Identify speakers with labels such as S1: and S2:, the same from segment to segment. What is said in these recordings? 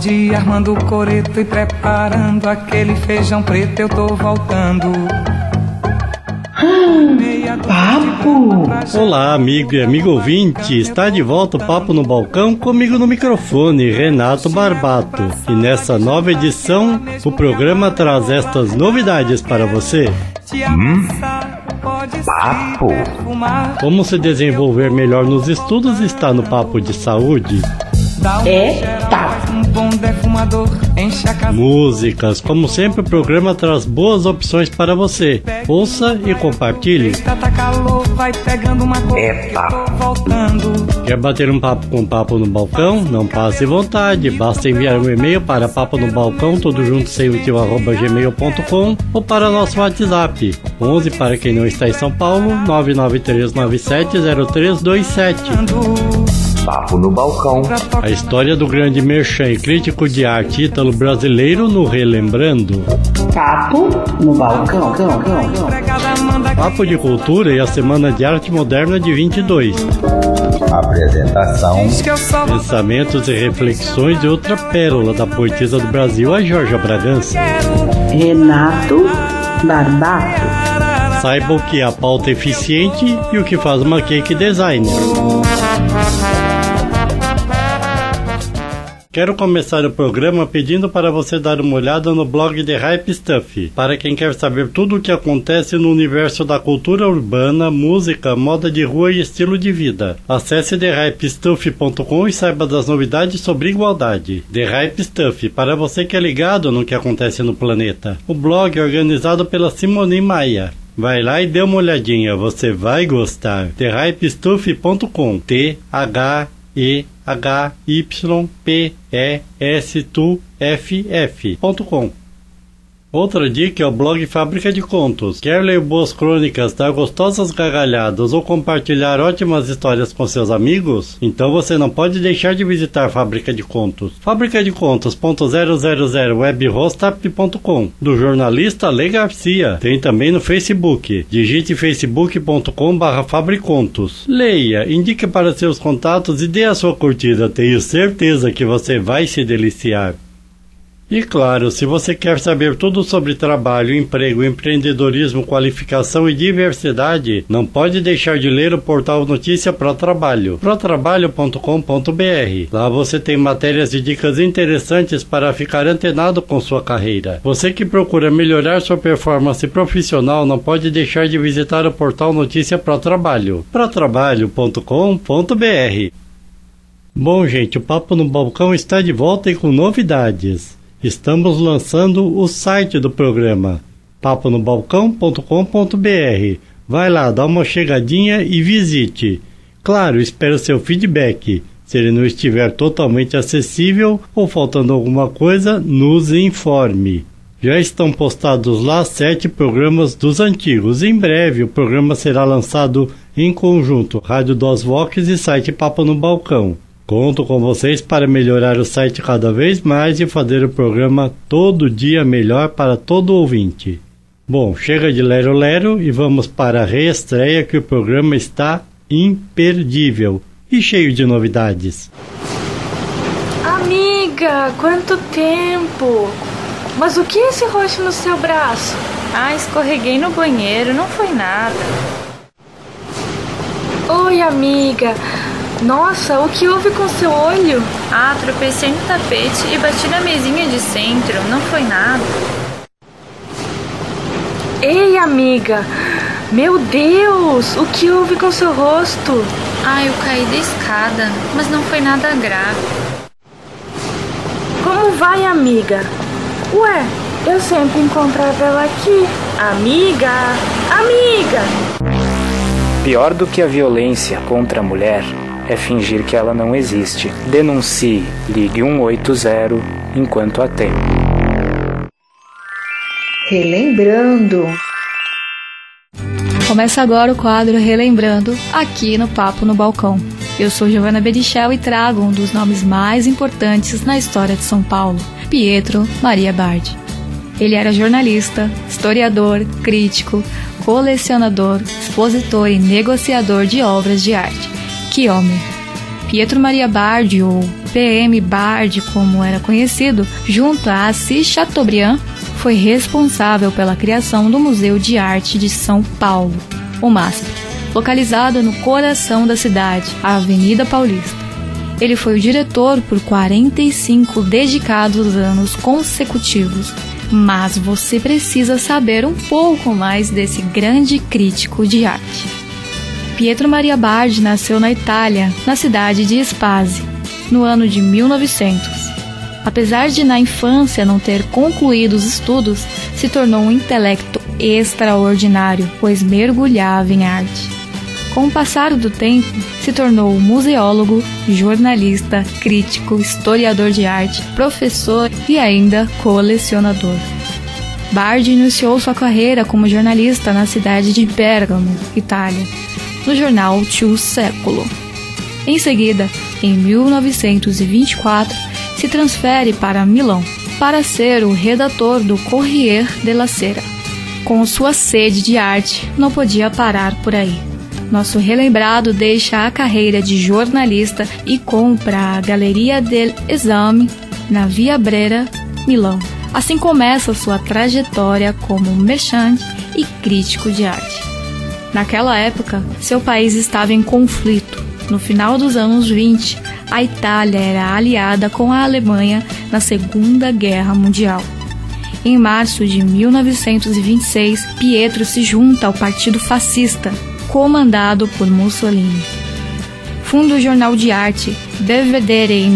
S1: dia armando o coreto e preparando aquele feijão preto, eu tô voltando.
S2: Papo! Olá, amigo e amigo ouvinte, está de volta o Papo no Balcão, comigo no microfone, Renato Barbato. E nessa nova edição, o programa traz estas novidades para você.
S3: Papo!
S2: Como se desenvolver melhor nos estudos está no Papo de Saúde. Músicas, como sempre o programa traz boas opções para você. Ouça e compartilhe. Quer bater um papo com Papo no Balcão? Não passe vontade, basta enviar um e-mail para paponobalcão, tudo junto sem o tio, @gmail.com, ou para nosso WhatsApp 11 para quem não está em São Paulo, 993970327.
S3: Papo no Balcão.
S2: A história do grande merchan e crítico de arte ítalo-brasileiro no Relembrando.
S4: Papo no Balcão.
S2: Papo de Cultura e a Semana de Arte Moderna de 22.
S3: Apresentação.
S2: Pensamentos e reflexões de outra pérola da poetisa do Brasil, a Jorge Bragança.
S4: Renato Barbato.
S2: Saiba o que é a pauta eficiente e o que faz uma cake designer. Quero começar o programa pedindo para você dar uma olhada no blog The Hype Stuff, para quem quer saber tudo o que acontece no universo da cultura urbana, música, moda de rua e estilo de vida. Acesse thehypestuff.com e saiba das novidades sobre igualdade. The Hype Stuff, para você que é ligado no que acontece no planeta. O blog é organizado pela Simone Maia. Vai lá e dê uma olhadinha, você vai gostar. thehypestuff.com, THYPESTUFF.com. Outra dica é o blog Fábrica de Contos. Quer ler boas crônicas, dar gostosas gargalhadas ou compartilhar ótimas histórias com seus amigos? Então você não pode deixar de visitar Fábrica de Contos. fabricadecontos.000webhostap.com, do jornalista Lê Garcia. Tem também no Facebook. Digite facebook.com/fabricontos. Leia, indique para seus contatos e dê a sua curtida. Tenho certeza que você vai se deliciar. E claro, se você quer saber tudo sobre trabalho, emprego, empreendedorismo, qualificação e diversidade, não pode deixar de ler o portal Notícia Pro Trabalho, protrabalho.com.br. Lá você tem matérias e dicas interessantes para ficar antenado com sua carreira. Você que procura melhorar sua performance profissional não pode deixar de visitar o portal Notícia Pro Trabalho, protrabalho.com.br. Bom, gente, o Papo no Balcão está de volta e com novidades. Estamos lançando o site do programa, paponobalcão.com.br. Vai lá, dá uma chegadinha e visite. Claro, espero seu feedback. Se ele não estiver totalmente acessível ou faltando alguma coisa, nos informe. Já estão postados lá 7 programas dos antigos. Em breve o programa será lançado em conjunto, Rádio Dos Vox e site Papo no Balcão. Conto com vocês para melhorar o site cada vez mais e fazer o programa todo dia melhor para todo ouvinte. Bom, chega de lero-lero e vamos para a reestreia, que o programa está imperdível e cheio de novidades.
S5: Amiga, quanto tempo! Mas o que é esse roxo no seu braço?
S6: Ah, escorreguei no banheiro, não foi nada.
S5: Oi, amiga. Nossa, o que houve com seu olho?
S6: Ah, tropecei no tapete e bati na mesinha de centro, não foi nada.
S5: Ei, amiga, meu Deus, o que houve com seu rosto?
S6: Ah, eu caí da escada, mas não foi nada grave.
S5: Como vai, amiga? Ué, eu sempre encontrava ela aqui. Amiga, amiga!
S7: Pior do que a violência contra a mulher é fingir que ela não existe. Denuncie. Ligue 180 enquanto há tempo.
S4: Relembrando.
S8: Começa agora o quadro Relembrando, aqui no Papo no Balcão. Eu sou Giovana Bedichel e trago um dos nomes mais importantes na história de São Paulo, Pietro Maria Bardi. Ele era jornalista, historiador, crítico, colecionador, expositor e negociador de obras de arte. Que homem! Pietro Maria Bardi, ou PM Bard, como era conhecido, junto a Assis Chateaubriand, foi responsável pela criação do Museu de Arte de São Paulo, o MASP, localizado no coração da cidade, a Avenida Paulista. Ele foi o diretor por 45 dedicados anos consecutivos, mas você precisa saber um pouco mais desse grande crítico de arte. Pietro Maria Bardi nasceu na Itália, na cidade de Spazio, no ano de 1900. Apesar de na infância não ter concluído os estudos, se tornou um intelecto extraordinário, pois mergulhava em arte. Com o passar do tempo, se tornou museólogo, jornalista, crítico, historiador de arte, professor e ainda colecionador. Bardi iniciou sua carreira como jornalista na cidade de Bergamo, Itália, no jornal Il Secolo. Em seguida, em 1924, se transfere para Milão para ser o redator do Corriere della Sera. Com sua sede de arte, não podia parar por aí. Nosso relembrado deixa a carreira de jornalista e compra a Galleria dell'Esame na Via Brera, Milão. Assim começa sua trajetória como merchant e crítico de arte. Naquela época, seu país estava em conflito. No final dos anos 20, a Itália era aliada com a Alemanha na Segunda Guerra Mundial. Em março de 1926, Pietro se junta ao Partido Fascista, comandado por Mussolini. Funda o jornal de arte Belvedere em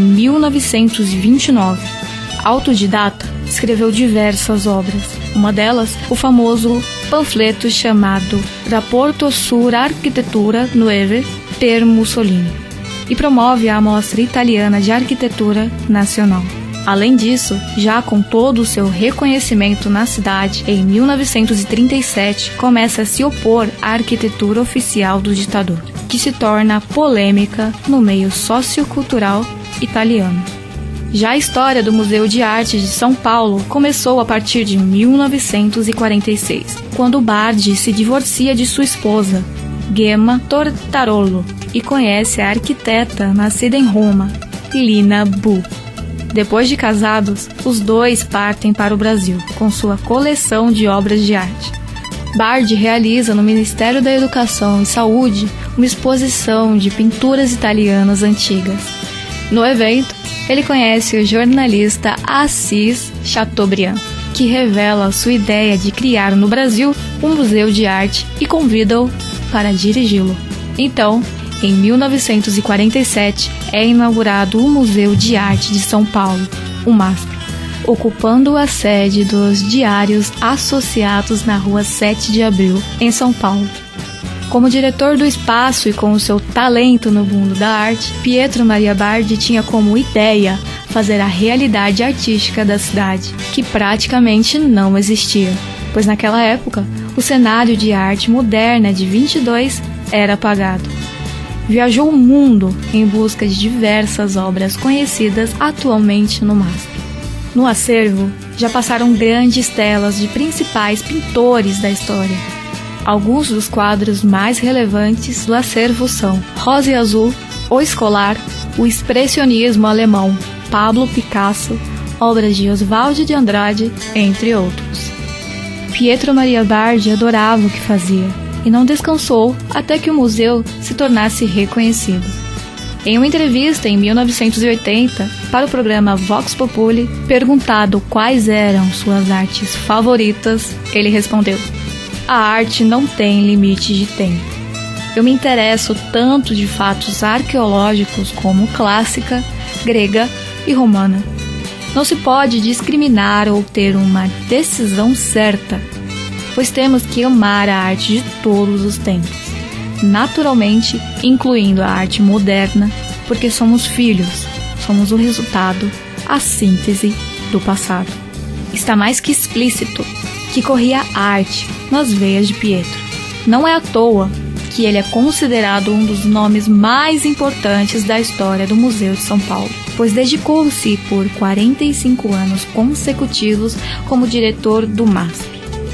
S8: 1929. Autodidata, escreveu diversas obras. Uma delas, o famoso panfleto chamado Rapporto sull'architettura nuova per Mussolini, e promove a Mostra Italiana de Arquitetura Nacional. Além disso, já com todo o seu reconhecimento na cidade, em 1937 começa a se opor à arquitetura oficial do ditador, que se torna polêmica no meio sociocultural italiano. Já a história do Museu de Arte de São Paulo começou a partir de 1946, quando Bardi se divorcia de sua esposa, Gemma Tortarolo, e conhece a arquiteta nascida em Roma, Lina Bu. Depois de casados, os dois partem para o Brasil, com sua coleção de obras de arte. Bardi realiza no Ministério da Educação e Saúde uma exposição de pinturas italianas antigas. No evento, ele conhece o jornalista Assis Chateaubriand, que revela sua ideia de criar no Brasil um museu de arte e convida-o para dirigi-lo. Então, em 1947, é inaugurado o Museu de Arte de São Paulo, o MASP, ocupando a sede dos Diários Associados na Rua 7 de Abril, em São Paulo. Como diretor do espaço e com o seu talento no mundo da arte, Pietro Maria Bardi tinha como ideia fazer a realidade artística da cidade, que praticamente não existia, pois naquela época o cenário de arte moderna de 22 era apagado. Viajou o mundo em busca de diversas obras conhecidas atualmente no MASP. No acervo, já passaram grandes telas de principais pintores da história. Alguns dos quadros mais relevantes do acervo são Rosa e Azul, O Escolar, o Expressionismo Alemão, Pablo Picasso, obras de Oswald de Andrade, entre outros. Pietro Maria Bardi adorava o que fazia e não descansou até que o museu se tornasse reconhecido. Em uma entrevista em 1980, para o programa Vox Populi, perguntado quais eram suas artes favoritas, ele respondeu: "A arte não tem limite de tempo. Eu me interesso tanto de fatos arqueológicos como clássica, grega e romana. Não se pode discriminar ou ter uma decisão certa, pois temos que amar a arte de todos os tempos, naturalmente incluindo a arte moderna, porque somos filhos, somos o resultado, a síntese do passado." Está mais que explícito que corria arte nas veias de Pietro. Não é à toa que ele é considerado um dos nomes mais importantes da história do Museu de São Paulo, pois dedicou-se por 45 anos consecutivos como diretor do MASP.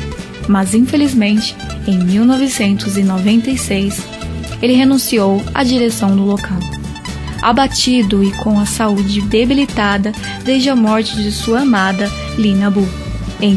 S8: Mas, infelizmente, em 1996, ele renunciou à direção do local. abatido e com a saúde debilitada desde a morte de sua amada Lina Bu, em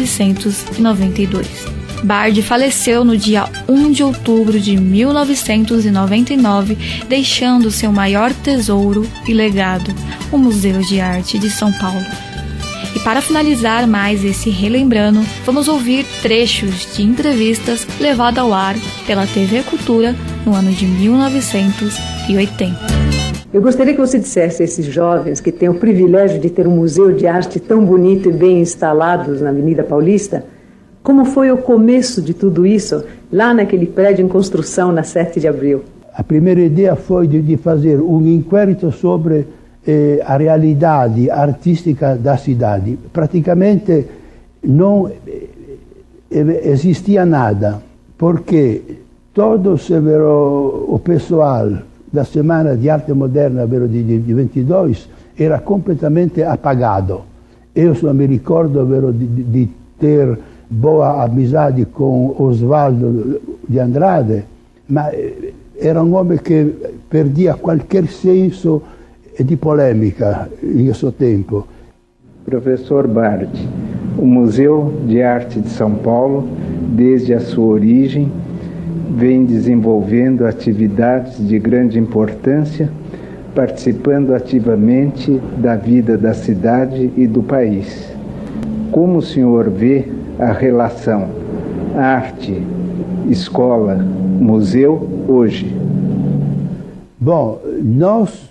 S8: 1992. Bard faleceu no dia 1 de outubro de 1999, deixando seu maior tesouro e legado, o Museu de Arte de São Paulo. E para finalizar mais esse Relembrando, vamos ouvir trechos de entrevistas levadas ao ar pela TV Cultura no ano de 1980.
S9: Eu gostaria que você dissesse a esses jovens que têm o privilégio de ter um museu de arte tão bonito e bem instalado na Avenida Paulista, como foi o começo de tudo isso, lá naquele prédio em construção na 7 de abril?
S10: A primeira ideia foi de fazer um inquérito sobre a realidade artística da cidade. Praticamente não existia nada, porque todo o pessoal da Semana de Arte Moderna de 22 era completamente apagado. Eu só me ricordo de ter boa amizade com Osvaldo de Andrade, mas era um homem que perdia qualquer senso de polêmica em seu tempo.
S11: Professor Bard, o Museu de Arte de São Paulo, desde a sua origem, vem desenvolvendo atividades de grande importância, participando ativamente da vida da cidade e do país. Como o senhor vê a relação arte, escola, museu hoje?
S10: Bom, nós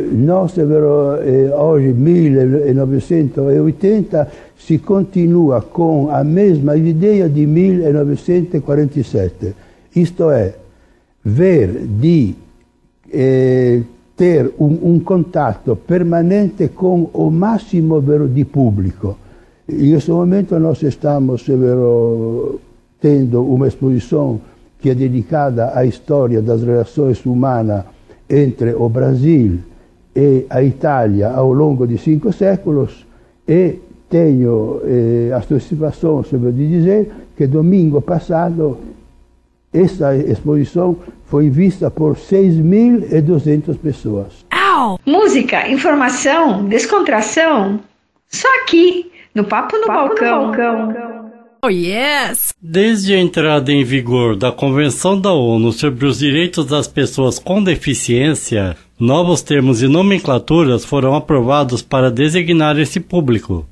S10: hoje, 1980, se continua com a mesma ideia de 1947. Isto é, ver de ter um contato permanente com o máximo de público. Em esse momento nós estamos tendo uma exposição que é dedicada à história das relações humanas entre o Brasil e a Itália ao longo de 5 séculos, e tenho a satisfação de dizer que domingo passado essa exposição foi vista por 6.200 pessoas.
S4: Música, informação, descontração, só aqui no Papo no Balcão.
S8: Oh, yes!
S2: Desde a entrada em vigor da Convenção da ONU sobre os Direitos das Pessoas com Deficiência, novos termos e nomenclaturas foram aprovados para designar esse público.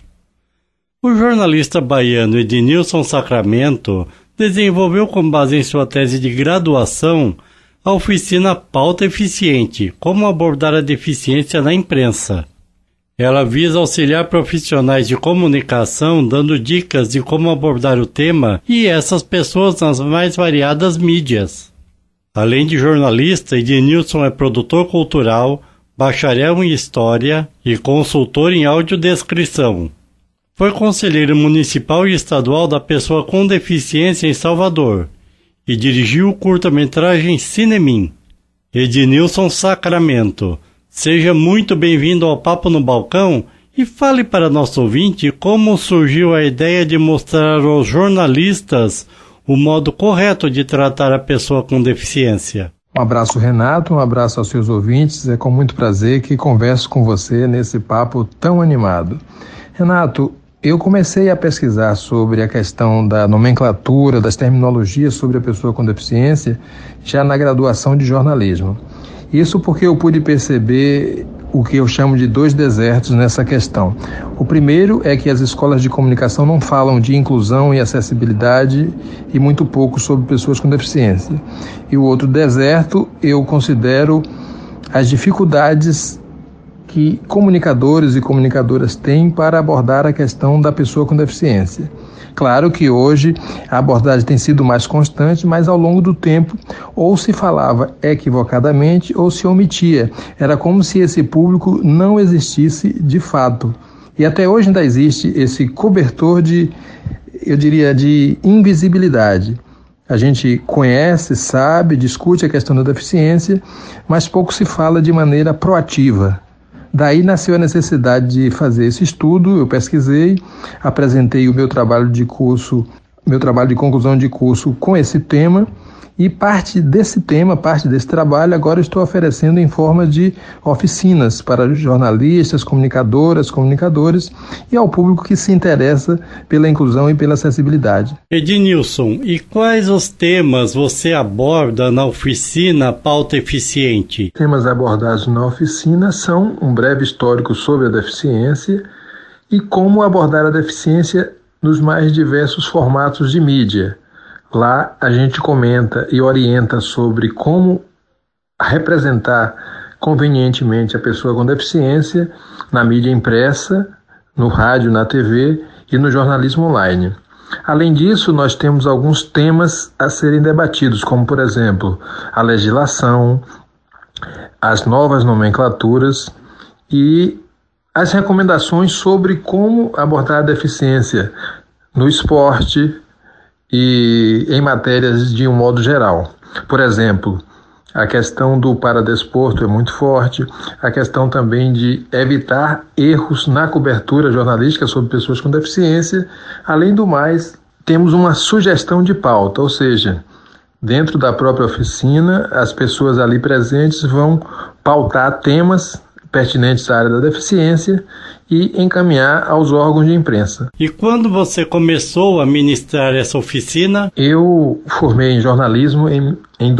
S2: O jornalista baiano Ednilson Sacramento desenvolveu com base em sua tese de graduação a oficina Pauta Eficiente, como abordar a deficiência na imprensa. Ela visa auxiliar profissionais de comunicação dando dicas de como abordar o tema e essas pessoas nas mais variadas mídias. Além de jornalista, Ednilson é produtor cultural, bacharel em História e consultor em audiodescrição. Foi conselheiro municipal e estadual da pessoa com deficiência em Salvador e dirigiu o curta-metragem Cinemim. Ednilson Sacramento, seja muito bem-vindo ao Papo no Balcão e fale para nosso ouvinte como surgiu a ideia de mostrar aos jornalistas o modo correto de tratar a pessoa com deficiência.
S12: Um abraço, Renato, um abraço aos seus ouvintes. É com muito prazer que converso com você nesse papo tão animado. Renato, eu comecei a pesquisar sobre a questão da nomenclatura, das terminologias sobre a pessoa com deficiência já na graduação de jornalismo. Isso porque eu pude perceber o que eu chamo de 2 desertos nessa questão. O primeiro é que as escolas de comunicação não falam de inclusão e acessibilidade e muito pouco sobre pessoas com deficiência. E o outro deserto eu considero as dificuldades que comunicadores e comunicadoras têm para abordar a questão da pessoa com deficiência. Claro que hoje a abordagem tem sido mais constante, mas ao longo do tempo ou se falava equivocadamente ou se omitia. Era como se esse público não existisse de fato. E até hoje ainda existe esse cobertor de invisibilidade. A gente conhece, sabe, discute a questão da deficiência, mas pouco se fala de maneira proativa. Daí nasceu a necessidade de fazer esse estudo. Eu pesquisei, apresentei o meu trabalho de conclusão de curso com esse tema E parte desse tema, parte desse trabalho, agora estou oferecendo em forma de oficinas para jornalistas, comunicadoras, comunicadores e ao público que se interessa pela inclusão e pela acessibilidade.
S2: Ednilson, e quais os temas você aborda na oficina Pauta Eficiente?
S12: Temas abordados na oficina são um breve histórico sobre a deficiência e como abordar a deficiência nos mais diversos formatos de mídia. Lá a gente comenta e orienta sobre como representar convenientemente a pessoa com deficiência na mídia impressa, no rádio, na TV e no jornalismo online. Além disso, nós temos alguns temas a serem debatidos, como, por exemplo, a legislação, as novas nomenclaturas e as recomendações sobre como abordar a deficiência no esporte e em matérias de um modo geral. Por exemplo, a questão do paradesporto é muito forte, a questão também de evitar erros na cobertura jornalística sobre pessoas com deficiência. Além do mais, temos uma sugestão de pauta, ou seja, dentro da própria oficina, as pessoas ali presentes vão pautar temas pertinentes à área da deficiência e encaminhar aos órgãos de imprensa.
S2: E quando você começou a ministrar essa oficina?
S12: Eu formei em jornalismo em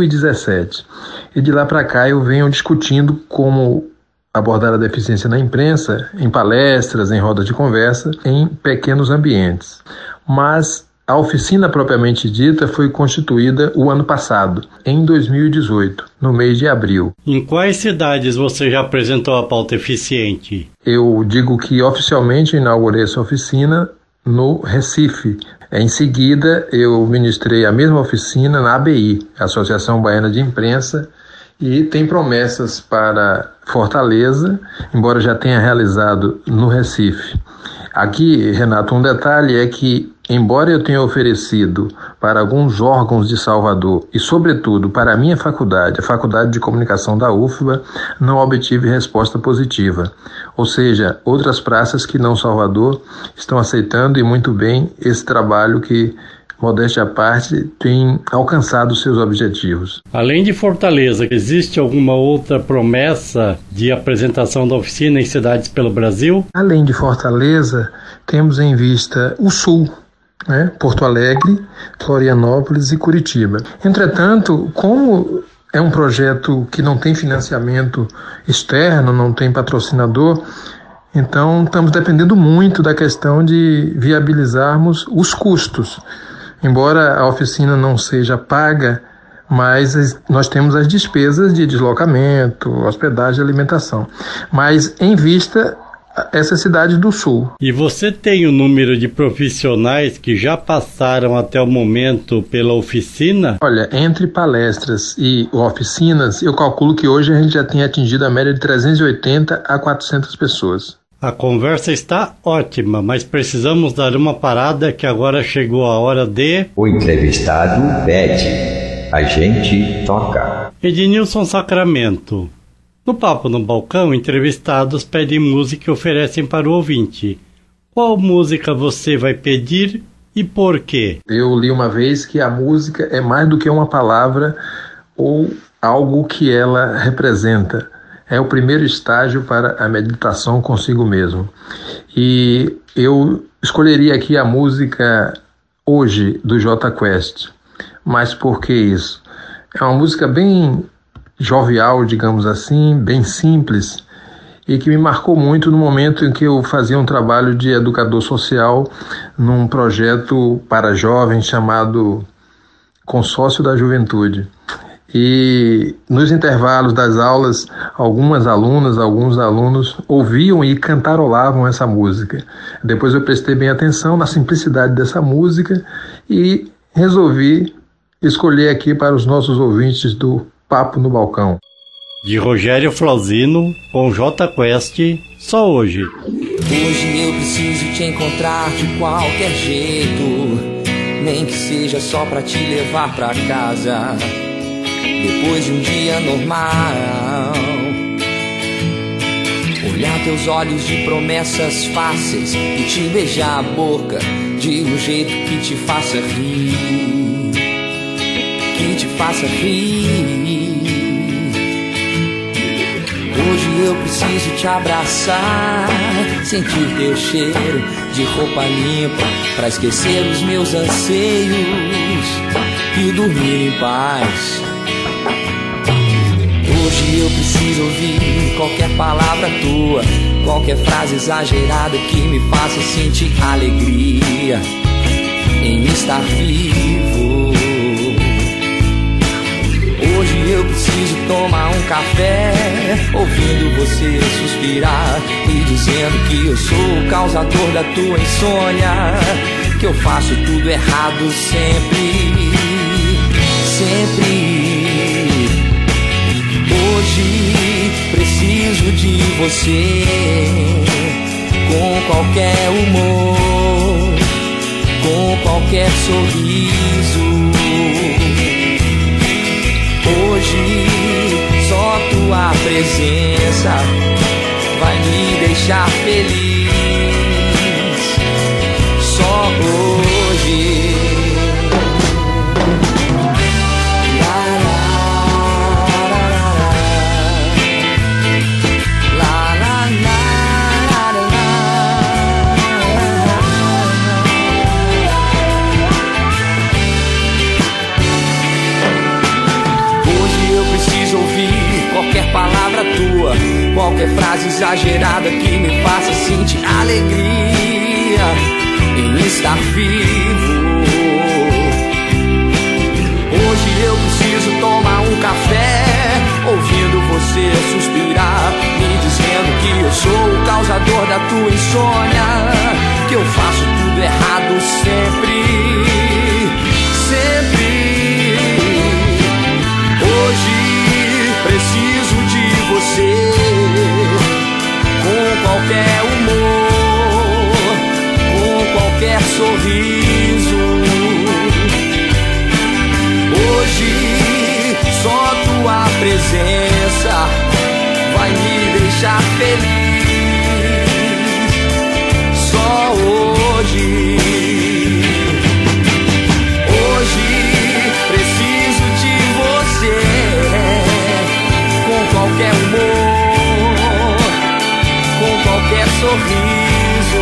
S12: 2017 e de lá para cá eu venho discutindo como abordar a deficiência na imprensa, em palestras, em rodas de conversa, em pequenos ambientes. Mas a oficina propriamente dita foi constituída o ano passado, em 2018, no mês de abril.
S2: Em quais cidades você já apresentou a Pauta Eficiente?
S12: Eu digo que oficialmente inaugurei essa oficina no Recife. Em seguida, eu ministrei a mesma oficina na ABI, Associação Baiana de Imprensa, e tem promessas para Fortaleza, embora já tenha realizado no Recife. Aqui, Renato, um detalhe é que, embora eu tenha oferecido para alguns órgãos de Salvador e, sobretudo, para a minha faculdade, a Faculdade de Comunicação da UFBA, não obtive resposta positiva. Ou seja, outras praças que não Salvador estão aceitando e muito bem esse trabalho que, modéstia à parte, tem alcançado seus objetivos.
S2: Além de Fortaleza, existe alguma outra promessa de apresentação da oficina em cidades pelo Brasil?
S12: Além de Fortaleza, temos em vista o Sul, Porto Alegre, Florianópolis e Curitiba. Entretanto, como é um projeto que não tem financiamento externo, não tem patrocinador, então estamos dependendo muito da questão de viabilizarmos os custos. Embora a oficina não seja paga, mas nós temos as despesas de deslocamento, hospedagem e alimentação. Mas em vista essas cidades do Sul.
S2: E você tem o número de profissionais que já passaram até o momento pela oficina?
S12: Olha, entre palestras e oficinas, eu calculo que hoje a gente já tem atingido a média de 380 a 400 pessoas.
S2: A conversa está ótima, mas precisamos dar uma parada que agora chegou a hora de...
S3: O entrevistado pede, a gente toca.
S2: Ednilson Sacramento. No Papo no Balcão, entrevistados pedem música e oferecem para o ouvinte. Qual música você vai pedir e por quê?
S12: Eu li uma vez que a música é mais do que uma palavra ou algo que ela representa. É o primeiro estágio para a meditação consigo mesmo. E eu escolheria aqui a música Hoje, do Jota Quest. Mas por que isso? É uma música bem jovial, digamos assim, bem simples, e que me marcou muito no momento em que eu fazia um trabalho de educador social num projeto para jovens chamado Consórcio da Juventude. E nos intervalos das aulas, algumas alunas, alguns alunos ouviam e cantarolavam essa música. Depois eu prestei bem atenção na simplicidade dessa música e resolvi escolher aqui para os nossos ouvintes do Papo no Balcão.
S2: De Rogério Flauzino, com Jota Quest, Só Hoje.
S13: Hoje eu preciso te encontrar de qualquer jeito, nem que seja só pra te levar pra casa. Depois de um dia normal, olhar teus olhos de promessas fáceis e te beijar a boca de um jeito que te faça rir, que faça rir. Hoje eu preciso te abraçar, sentir teu cheiro de roupa limpa, pra esquecer os meus anseios e dormir em paz. Hoje eu preciso ouvir qualquer palavra tua, qualquer frase exagerada que me faça sentir alegria em estar vivo. Hoje eu preciso tomar um café, ouvindo você suspirar e dizendo que eu sou o causador da tua insônia, que eu faço tudo errado sempre, sempre. Hoje preciso de você, com qualquer humor, com qualquer sorriso. Hoje só tua presença vai me deixar feliz. Só hoje. Qualquer palavra tua, qualquer frase exagerada que me faça sentir alegria em estar vivo. Hoje eu preciso tomar um café, ouvindo você suspirar, me dizendo que eu sou o causador da tua insônia, que eu faço tudo errado sempre, sempre. Hoje preciso de você, com qualquer humor, com qualquer sorriso. Hoje só tua presença vai me deixar feliz. Só hoje. Qualquer humor, com qualquer sorriso.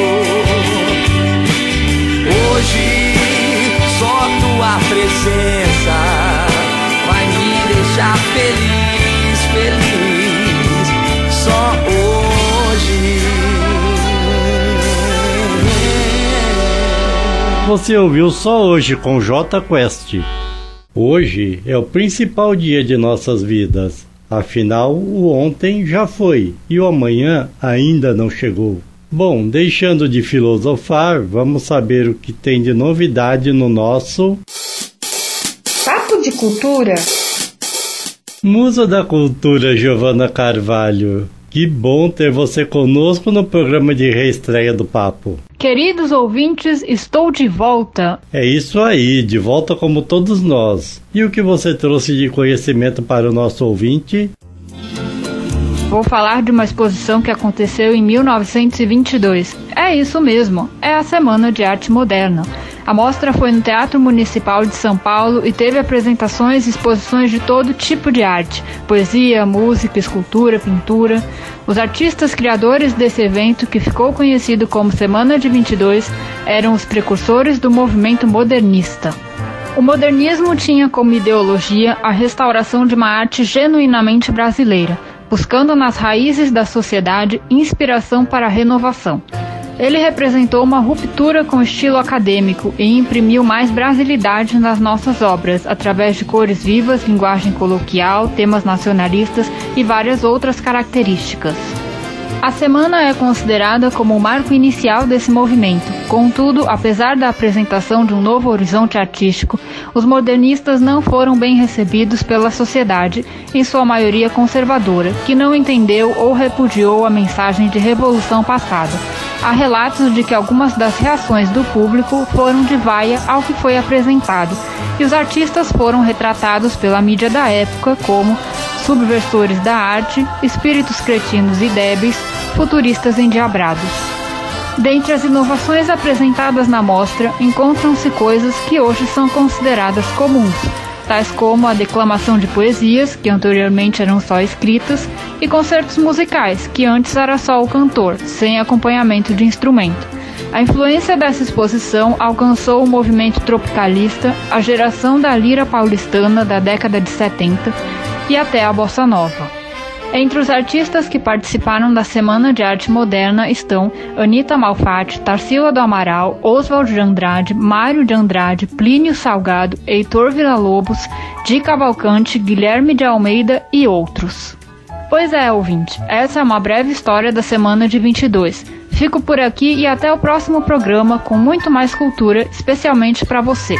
S13: Hoje só tua presença vai me deixar feliz, feliz. Só hoje.
S2: Você ouviu Só Hoje com Jota Quest. Hoje é o principal dia de nossas vidas. Afinal, o ontem já foi e o amanhã ainda não chegou. Bom, deixando de filosofar, vamos saber o que tem de novidade no nosso
S4: Papo de Cultura.
S2: Musa da Cultura, Giovana Carvalho. Que bom ter você conosco no programa de reestreia do Papo.
S8: Queridos ouvintes, estou de volta.
S2: É isso aí, de volta como todos nós. E o que você trouxe de conhecimento para o nosso ouvinte?
S8: Vou falar de uma exposição que aconteceu em 1922. É isso mesmo, é a Semana de Arte Moderna. A mostra foi no Teatro Municipal de São Paulo e teve apresentações e exposições de todo tipo de arte: poesia, música, escultura, pintura. Os artistas criadores desse evento, que ficou conhecido como Semana de 22, eram os precursores do movimento modernista. O modernismo tinha como ideologia a restauração de uma arte genuinamente brasileira, buscando nas raízes da sociedade inspiração para a renovação. Ele representou uma ruptura com o estilo acadêmico e imprimiu mais brasilidade nas nossas obras, através de cores vivas, linguagem coloquial, temas nacionalistas e várias outras características. A semana é considerada como o marco inicial desse movimento. Contudo, apesar da apresentação de um novo horizonte artístico, os modernistas não foram bem recebidos pela sociedade, em sua maioria conservadora, que não entendeu ou repudiou a mensagem de revolução passada. Há relatos de que algumas das reações do público foram de vaia ao que foi apresentado, e os artistas foram retratados pela mídia da época como subversores da arte, espíritos cretinos e débeis, futuristas endiabrados. Dentre as inovações apresentadas na mostra, encontram-se coisas que hoje são consideradas comuns. tais como a declamação de poesias, que anteriormente eram só escritas, e concertos musicais, que antes era só o cantor, sem acompanhamento de instrumento. A influência dessa exposição alcançou o movimento tropicalista, a geração da lira paulistana da década de 70 e até a bossa nova. Entre os artistas que participaram da Semana de Arte Moderna estão Anita Malfatti, Tarsila do Amaral, Oswald de Andrade, Mário de Andrade, Plínio Salgado, Heitor Villa-Lobos, Di Cavalcante, Guilherme de Almeida e outros. Pois é, ouvinte, essa é uma breve história da Semana de 22. Fico por aqui e até o próximo programa com muito mais cultura, especialmente para você.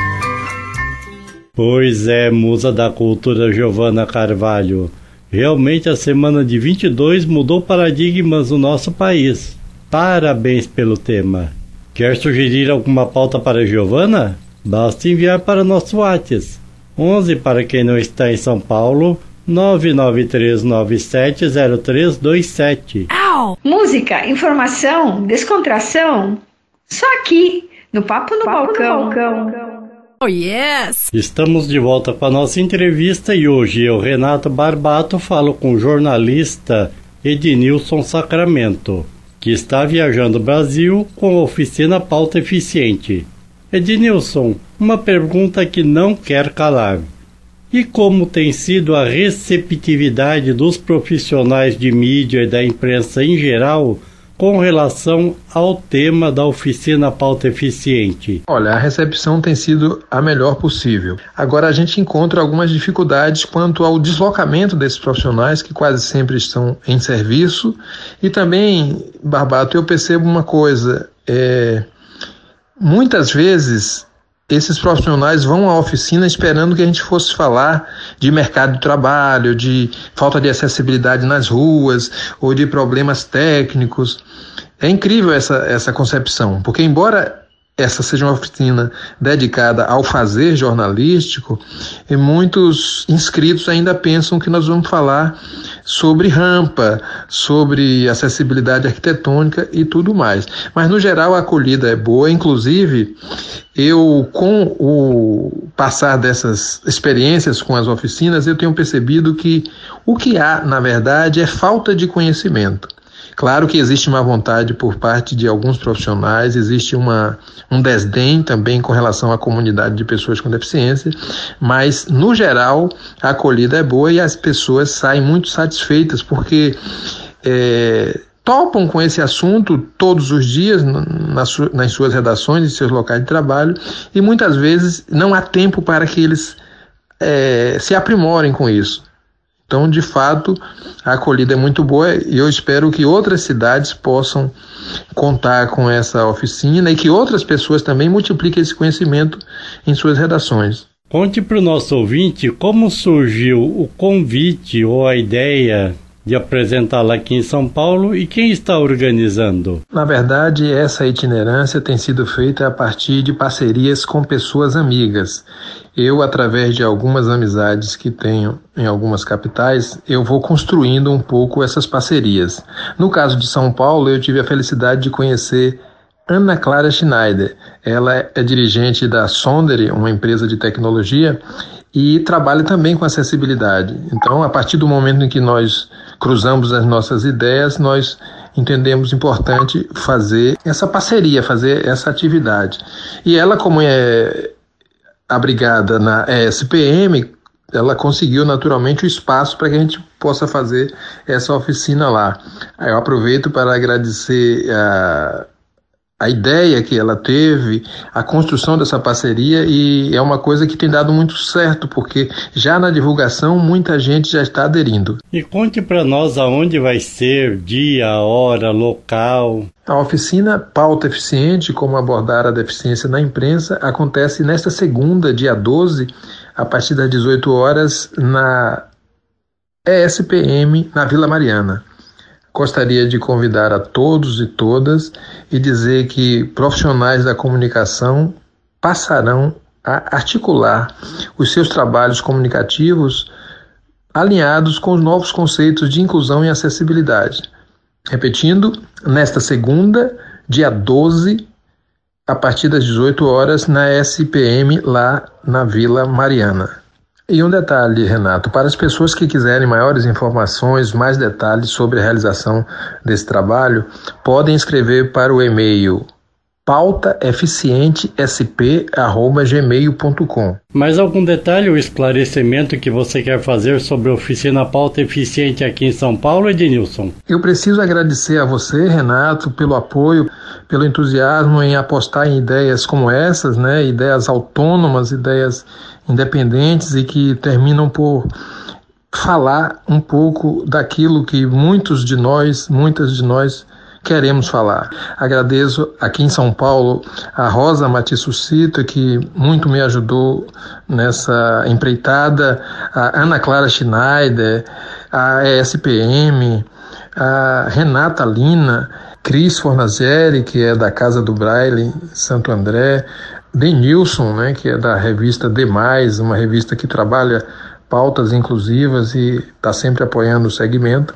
S2: Pois é, musa da cultura Giovana Carvalho. Realmente a semana de 22 mudou paradigmas no nosso país. Parabéns pelo tema. Quer sugerir alguma pauta para a Giovana? Basta enviar para nosso WhatsApp. 11 para quem não está em São Paulo, 993970327.
S4: Música, informação, descontração. Só aqui, no Papo no Balcão.
S14: Oh, yes!
S2: Estamos de volta com a nossa entrevista e hoje eu, Renato Barbato, falo com o jornalista Ednilson Sacramento, que está viajando o Brasil com a oficina Pauta Eficiente. Ednilson, uma pergunta que não quer calar. E como tem sido a receptividade dos profissionais de mídia e da imprensa em geral com relação ao tema da oficina Pauta Eficiente?
S12: Olha, a recepção tem sido a melhor possível. Agora a gente encontra algumas dificuldades quanto ao deslocamento desses profissionais que quase sempre estão em serviço. E também, Barbato, eu percebo uma coisa, muitas vezes esses profissionais vão à oficina esperando que a gente fosse falar de mercado de trabalho, de falta de acessibilidade nas ruas ou de problemas técnicos. É incrível essa concepção, porque embora essa seja uma oficina dedicada ao fazer jornalístico, e muitos inscritos ainda pensam que nós vamos falar sobre rampa, sobre acessibilidade arquitetônica e tudo mais. Mas, no geral, a acolhida é boa. Inclusive, eu, com o passar dessas experiências com as oficinas, eu tenho percebido que o que há, na verdade, é falta de conhecimento. Claro que existe uma vontade por parte de alguns profissionais, existe um desdém também com relação à comunidade de pessoas com deficiência, mas, no geral, a acolhida é boa e as pessoas saem muito satisfeitas porque topam com esse assunto todos os dias nas suas redações, em seus locais de trabalho, e muitas vezes não há tempo para que eles se aprimorem com isso. Então, de fato, a acolhida é muito boa e eu espero que outras cidades possam contar com essa oficina e que outras pessoas também multipliquem esse conhecimento em suas redações.
S2: Conte para o nosso ouvinte como surgiu o convite ou a ideia de apresentá-la aqui em São Paulo e quem está organizando.
S12: Na verdade, essa itinerância tem sido feita a partir de parcerias com pessoas amigas. Eu, através de algumas amizades que tenho em algumas capitais, eu vou construindo um pouco essas parcerias. No caso de São Paulo, eu tive a felicidade de conhecer Ana Clara Schneider. Ela é dirigente da Sondere, uma empresa de tecnologia, e trabalha também com acessibilidade. Então, a partir do momento em que nós cruzamos as nossas ideias, nós entendemos importante fazer essa parceria, fazer essa atividade. E ela, como é abrigada na ESPM, ela conseguiu naturalmente o espaço para que a gente possa fazer essa oficina lá. Eu aproveito para agradecer a ideia que ela teve, a construção dessa parceria, e é uma coisa que tem dado muito certo, porque já na divulgação muita gente já está aderindo.
S2: E conte para nós aonde vai ser, dia, hora, local.
S12: A oficina Pauta Eficiente, como abordar a deficiência na imprensa, acontece nesta segunda, dia 12, a partir das 18 horas, na ESPM, na Vila Mariana. Gostaria de convidar a todos e todas e dizer que profissionais da comunicação passarão a articular os seus trabalhos comunicativos alinhados com os novos conceitos de inclusão e acessibilidade. Repetindo, nesta segunda, dia 12, a partir das 18 horas, na SPM, lá na Vila Mariana. E um detalhe, Renato, para as pessoas que quiserem maiores informações, mais detalhes sobre a realização desse trabalho, podem escrever para o e-mail pautaeficientesp@gmail.com.
S2: Mais algum detalhe ou esclarecimento que você quer fazer sobre a oficina Pauta Eficiente aqui em São Paulo, Ednilson?
S12: Eu preciso agradecer a você, Renato, pelo apoio, pelo entusiasmo em apostar em ideias como essas, né? Ideias autônomas, ideias independentes e que terminam por falar um pouco daquilo que muitas de nós queremos falar. Agradeço aqui em São Paulo a Rosa Matissucito, que muito me ajudou nessa empreitada, a Ana Clara Schneider, a ESPM, a Renata Lina, Cris Fornazieri, que é da Casa do Braille, Santo André, Denilson, né, que é da revista Demais, uma revista que trabalha pautas inclusivas e está sempre apoiando o segmento.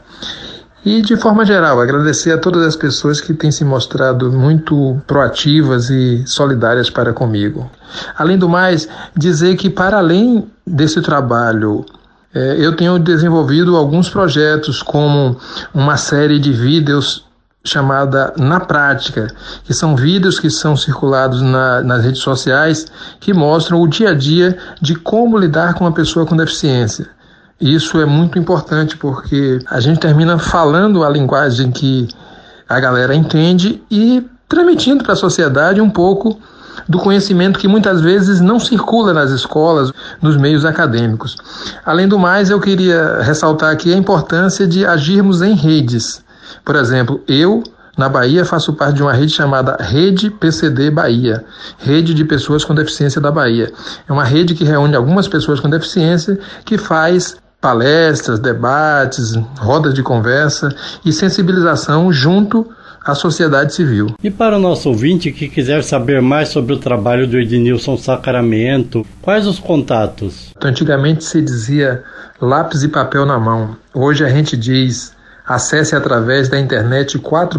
S12: E, de forma geral, agradecer a todas as pessoas que têm se mostrado muito proativas e solidárias para comigo. Além do mais, dizer que, para além desse trabalho, eu tenho desenvolvido alguns projetos, como uma série de vídeos chamada Na Prática, que são vídeos que são circulados nas redes sociais, que mostram o dia a dia de como lidar com uma pessoa com deficiência. Isso é muito importante porque a gente termina falando a linguagem que a galera entende e transmitindo para a sociedade um pouco do conhecimento que muitas vezes não circula nas escolas, nos meios acadêmicos. Além do mais, eu queria ressaltar aqui a importância de agirmos em redes. Por exemplo, eu, na Bahia, faço parte de uma rede chamada Rede PCD Bahia, Rede de Pessoas com Deficiência da Bahia. É uma rede que reúne algumas pessoas com deficiência, que faz palestras, debates, rodas de conversa e sensibilização junto à sociedade civil.
S2: E para o nosso ouvinte que quiser saber mais sobre o trabalho do Ednilson Sacramento, quais os contatos?
S12: Antigamente se dizia lápis e papel na mão. Hoje a gente diz acesse através da internet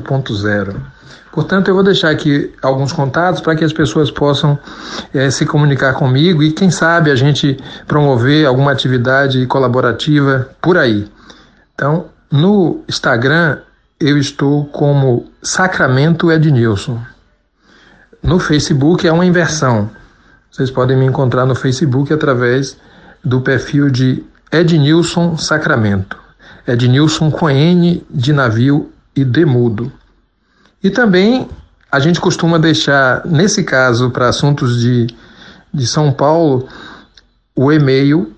S12: 4.0. Portanto, eu vou deixar aqui alguns contatos para que as pessoas possam se comunicar comigo e, quem sabe, a gente promover alguma atividade colaborativa por aí. Então, no Instagram, eu estou como Sacramento Ednilson. No Facebook é uma inversão. Vocês podem me encontrar no Facebook através do perfil de Ednilson Sacramento. Ednilson com N de navio e D mudo. E também a gente costuma deixar, nesse caso, para assuntos de São Paulo, o e-mail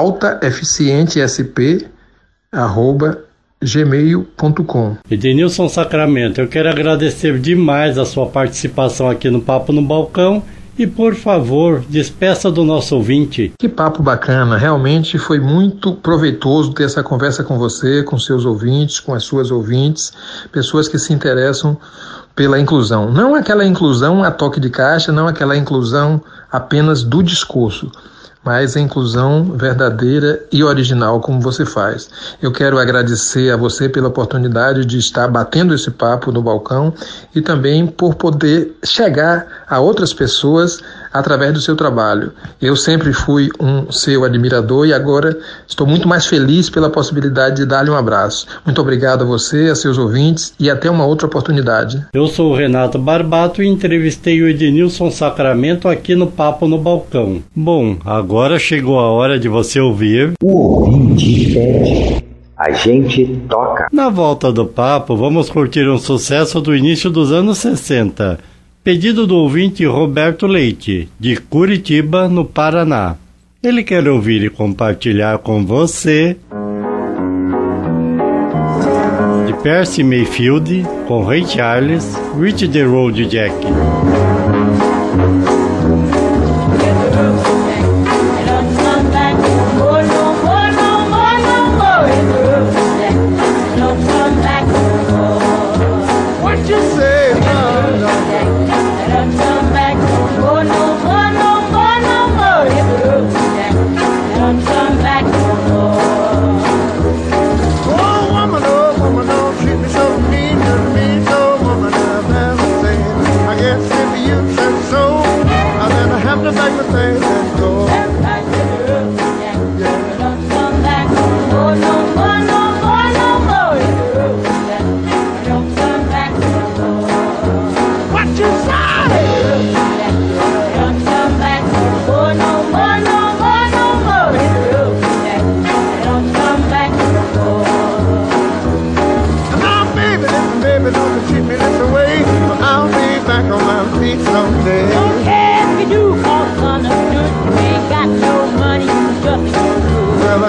S12: pautaeficientesp@gmail.com.
S2: Ednilson Sacramento, eu quero agradecer demais a sua participação aqui no Papo no Balcão e, por favor, despeça do nosso ouvinte.
S12: Que papo bacana, realmente foi muito proveitoso ter essa conversa com você, com seus ouvintes, com as suas ouvintes, pessoas que se interessam pela inclusão. Não aquela inclusão a toque de caixa, não aquela inclusão apenas do discurso, mas a inclusão verdadeira e original, como você faz. Eu quero agradecer a você pela oportunidade de estar batendo esse papo no balcão e também por poder chegar a outras pessoas através do seu trabalho. Eu sempre fui um seu admirador e agora estou muito mais feliz pela possibilidade de dar-lhe um abraço. Muito obrigado a você, a seus ouvintes e até uma outra oportunidade.
S2: Eu sou o Renato Barbato e entrevistei o Ednilson Sacramento aqui no Papo no Balcão. Bom, agora chegou a hora de você ouvir...
S3: O ouvinte pede, a gente toca.
S2: Na volta do papo, vamos curtir um sucesso do início dos anos 60. Pedido do ouvinte Roberto Leite, de Curitiba, no Paraná. Ele quer ouvir e compartilhar com você de Percy Mayfield, com Ray Charles, Reach the Road Jack.
S14: If you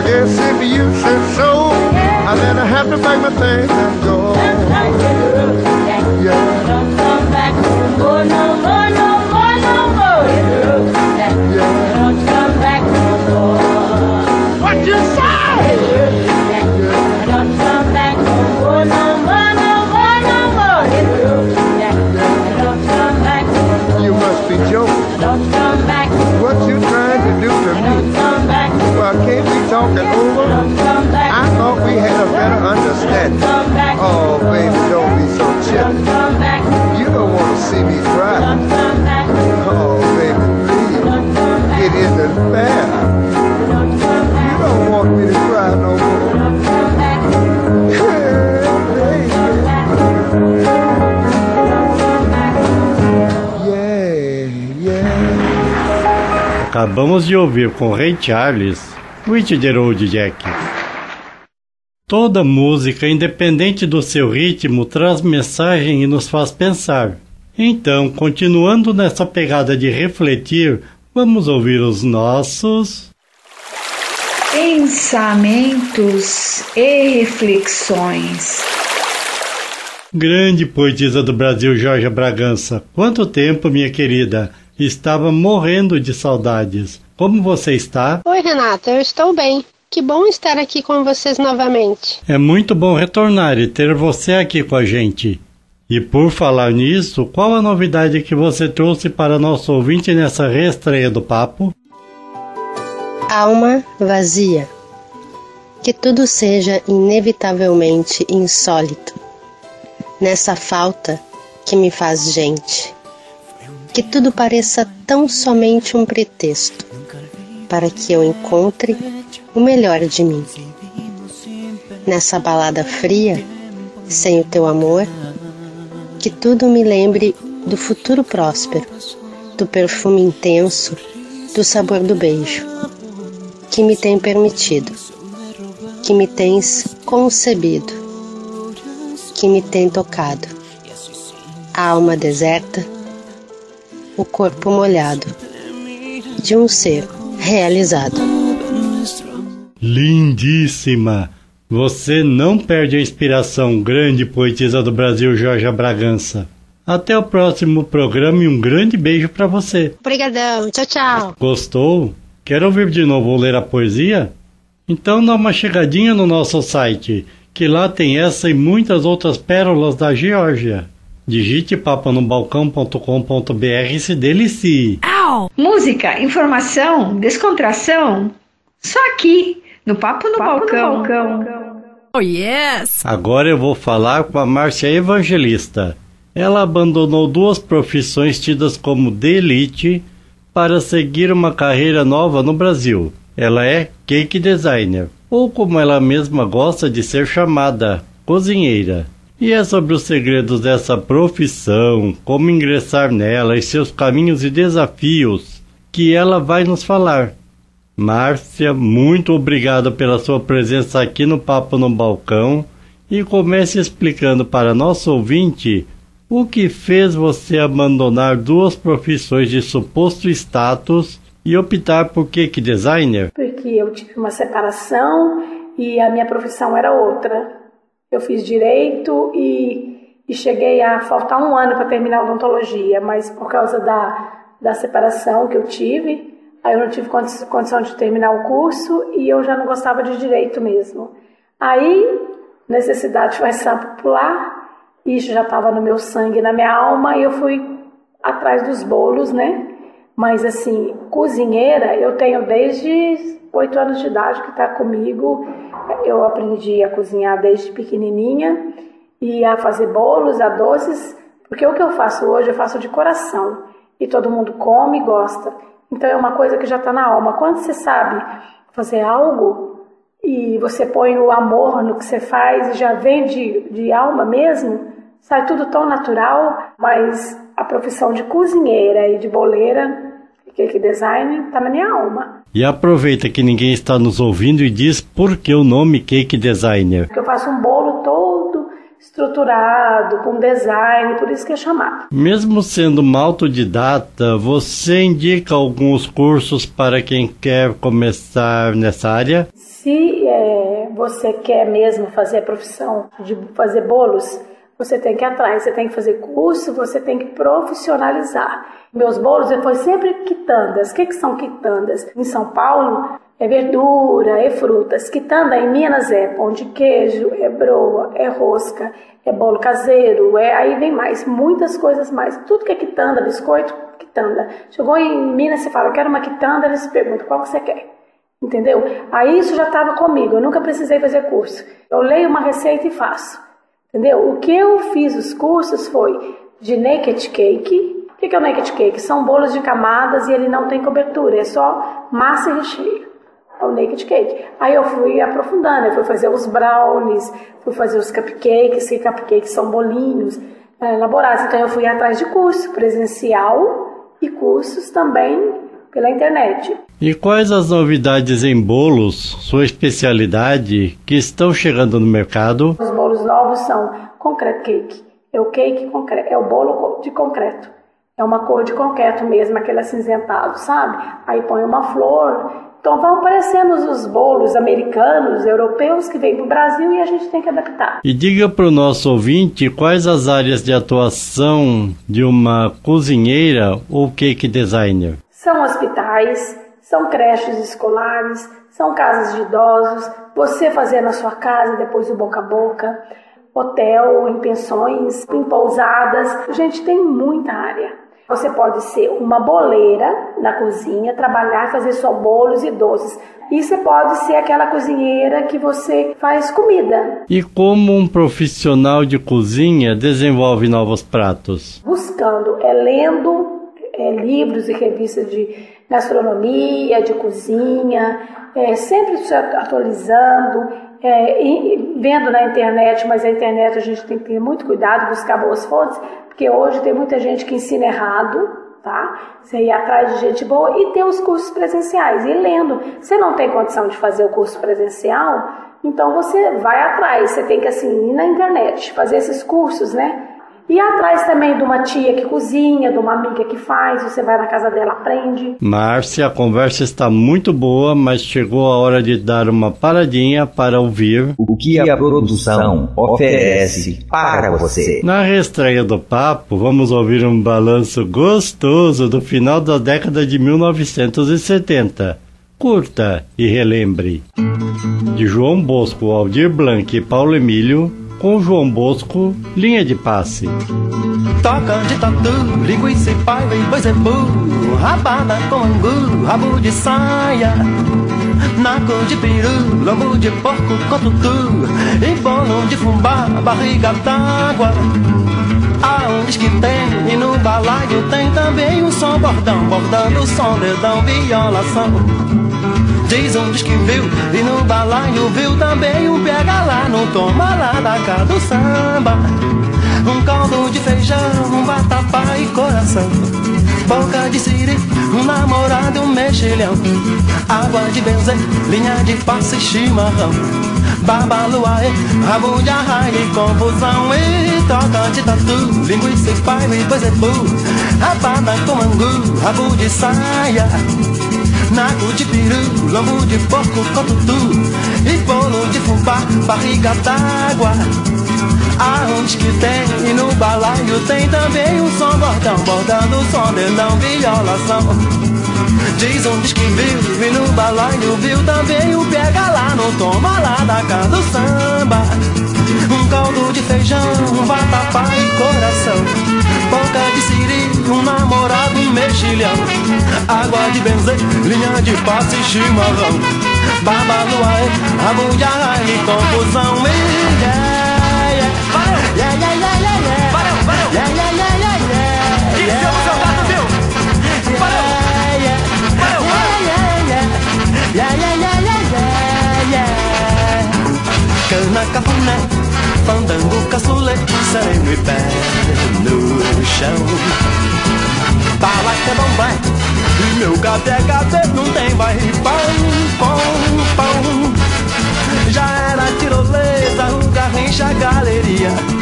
S14: I guess if you said so, I then have to pack my things and go. Yeah. Don't come back no more, no more, no more, no more. Yeah. Don't come back no more. What you say? Yeah. Don't come back no more, no more, no more, no more. Yeah. Don't come back no more. You must be joking. Don't come back. What you trying to do to me? Don't come back. Well, can't we talk it over? Don't come back. I thought we had a better understanding. Don't come back. Oh, baby, don't be so chilly. Don't come back. You don't want to see me cry. Don't come back. Oh, baby, please. Don't come back. It isn't fair. Don't come back. You don't want me to cry no more. Don't come back.
S2: Acabamos de ouvir com Ray Charles, Which the Road Jack. Toda música, independente do seu ritmo, traz mensagem e nos faz pensar. Então, continuando nessa pegada de refletir, vamos ouvir os nossos
S4: pensamentos e reflexões.
S2: Grande poetisa do Brasil, Jorge Bragança. Quanto tempo, minha querida? Estava morrendo de saudades. Como você está?
S15: Oi, Renato, eu estou bem. Que bom estar aqui com vocês novamente.
S2: É muito bom retornar e ter você aqui com a gente. E por falar nisso, qual a novidade que você trouxe para nosso ouvinte nessa reestreia do papo?
S15: Alma vazia. Que tudo seja inevitavelmente insólito. Nessa falta que me faz gente. Que tudo pareça tão somente um pretexto para que eu encontre o melhor de mim. Nessa balada fria, sem o teu amor, que tudo me lembre do futuro próspero, do perfume intenso, do sabor do beijo, que me tem permitido, que me tens concebido, que me tem tocado. A alma deserta, o corpo molhado, de um ser realizado.
S2: Lindíssima! Você não perde a inspiração, grande poetisa do Brasil, Jorge Bragança. Até o próximo programa e um grande beijo para você.
S15: Obrigadão, tchau, tchau.
S2: Gostou? Quer ouvir de novo ou ler a poesia? Então dá uma chegadinha no nosso site, que lá tem essa e muitas outras pérolas da Geórgia. Digite paponobalcão.com.br e se delicie.
S4: Música, informação, descontração. Só aqui, no Papo no Balcão.
S8: Oh, yes!
S2: Agora eu vou falar com a Márcia Evangelista. Ela abandonou 2 profissões tidas como de elite para seguir uma carreira nova no Brasil. Ela é cake designer, ou como ela mesma gosta de ser chamada, cozinheira. E é sobre os segredos dessa profissão, como ingressar nela e seus caminhos e desafios que ela vai nos falar. Márcia, muito obrigado pela sua presença aqui no Papo no Balcão e comece explicando para nosso ouvinte o que fez você abandonar 2 profissões de suposto status e optar por cake designer.
S16: Porque eu tive uma separação e a minha profissão era outra. Eu fiz direito e cheguei a faltar 1 ano para terminar a odontologia, mas por causa da separação que eu tive, aí eu não tive condição de terminar o curso e eu já não gostava de direito mesmo. Aí, necessidade foi ação popular, isso já estava no meu sangue, na minha alma, e eu fui atrás dos bolos, né? Mas assim, cozinheira, eu tenho desde 8 anos de idade que está comigo. Eu aprendi a cozinhar desde pequenininha e a fazer bolos, a doces, porque o que eu faço hoje eu faço de coração e todo mundo come e gosta. Então é uma coisa que já está na alma. Quando você sabe fazer algo e você põe o amor no que você faz e já vem de alma mesmo, sai tudo tão natural. Mas a profissão de cozinheira e de boleira, cake design, está na minha alma.
S2: E aproveita que ninguém está nos ouvindo e diz por que o nome cake designer.
S16: Porque eu faço um bolo todo estruturado, com design, por isso que é chamado.
S2: Mesmo sendo uma autodidata, você indica alguns cursos para quem quer começar nessa área?
S16: Se você quer mesmo fazer a profissão de fazer bolos, você tem que ir atrás, você tem que fazer curso, você tem que profissionalizar. Meus bolos foi sempre quitandas. O que são quitandas? Em São Paulo é verdura, é frutas. Quitanda em Minas é pão de queijo, é broa, é rosca, é bolo caseiro, aí vem mais, muitas coisas mais. Tudo que é quitanda, biscoito, quitanda. Chegou em Minas, você fala, eu quero uma quitanda, eles perguntam, qual que você quer? Entendeu? Aí isso já estava comigo, eu nunca precisei fazer curso. Eu leio uma receita e faço. Entendeu? O que eu fiz os cursos foi de naked cake. O que é o naked cake? São bolos de camadas e ele não tem cobertura, é só massa e recheio. É o naked cake. Aí eu fui aprofundando, eu fui fazer os brownies, fui fazer os cupcakes, que cupcakes são bolinhos elaborados. Então eu fui atrás de curso presencial e cursos também pela internet.
S2: E quais as novidades em bolos, sua especialidade, que estão chegando no mercado?
S16: Os bolos novos são concrete cake. É o cake concreto, é o bolo de concreto. É uma cor de concreto mesmo, aquele acinzentado, sabe? Aí põe uma flor. Então vão aparecendo os bolos americanos, europeus que vêm para o Brasil e a gente tem que adaptar.
S2: E diga para o nosso ouvinte quais as áreas de atuação de uma cozinheira ou cake designer.
S16: São hospitais, são creches escolares, são casas de idosos, você fazer na sua casa, depois o boca a boca, hotel, em pensões, em pousadas. A gente tem muita área. Você pode ser uma boleira na cozinha, trabalhar e fazer só bolos e doces. E você pode ser aquela cozinheira que você faz comida.
S2: E como um profissional de cozinha desenvolve novos pratos?
S16: Buscando, lendo livros e revistas de gastronomia, de cozinha, sempre se atualizando, vendo na internet, mas a internet a gente tem que ter muito cuidado, buscar boas fontes, porque hoje tem muita gente que ensina errado, tá? Você ir atrás de gente boa e ter os cursos presenciais, e lendo. Você não tem condição de fazer o curso presencial, então você vai atrás, você tem que assim, ir na internet, fazer esses cursos, né? E atrás também de uma tia que cozinha, de uma amiga que faz, você vai na casa dela, aprende.
S2: Márcia, a conversa está muito boa, mas chegou a hora de dar uma paradinha para ouvir
S3: o que a produção oferece para você.
S2: Na reestreia do papo, vamos ouvir um balanço gostoso do final da década de 1970. Curta e relembre. De João Bosco, Aldir Blanc e Paulo Emílio, com João Bosco, linha de passe.
S17: Toca de tatu, linguiça e paiva e boi zebu, rabada com angu, rabo de saia, naco de peru, lombo de porco com tutu, e bolo de fubá, barriga d'água. Aonde que tem, e no balaio tem também um som bordão, bordando o som, dedão, violação. Diz um diz que viu, e no balaio viu também um pega lá, no toma lá da casa do samba. Um caldo de feijão, um vatapá e coração, boca de siri, um namorado e um mexilhão, água de benzer, linha de passe e chimarrão, babaluaê, rabo de arraia e confusão. E toca de tatu, linguiça e paiva e boi zebu, rabada com angu, rabo de saia, naco de peru, lombo de porco com tutu, e bolo de fubá, barriga d'água. Aonde que tem, e no balaio tem também um som bordão, bordando o som, dedão, violação. Diz um diz que viu, e no balaio viu também um pega lá, no toma lá da casa do samba. Um caldo de feijão, um vatapá e coração, boca de siri, um namorado, um mexilhão, água de benzer, linha de passe e chimarrão, babaluaê, rabo de arraia e confusão. E yeah, yeah, yeah, yeah, yeah. Valeu, valeu. Yeah, yeah, yeah, yeah, yeah. Que seu soldado, viu? Valeu. Valeu, valeu. Yeah, yeah, yeah, yeah, yeah. Cana, cafuné, fandango, caçulê, sereno e pé no chão. Bala que é bom, vai. E meu cadê, não tem, vai. Pão, pão, pão. Já era tirolesa, o garrincha, galeria.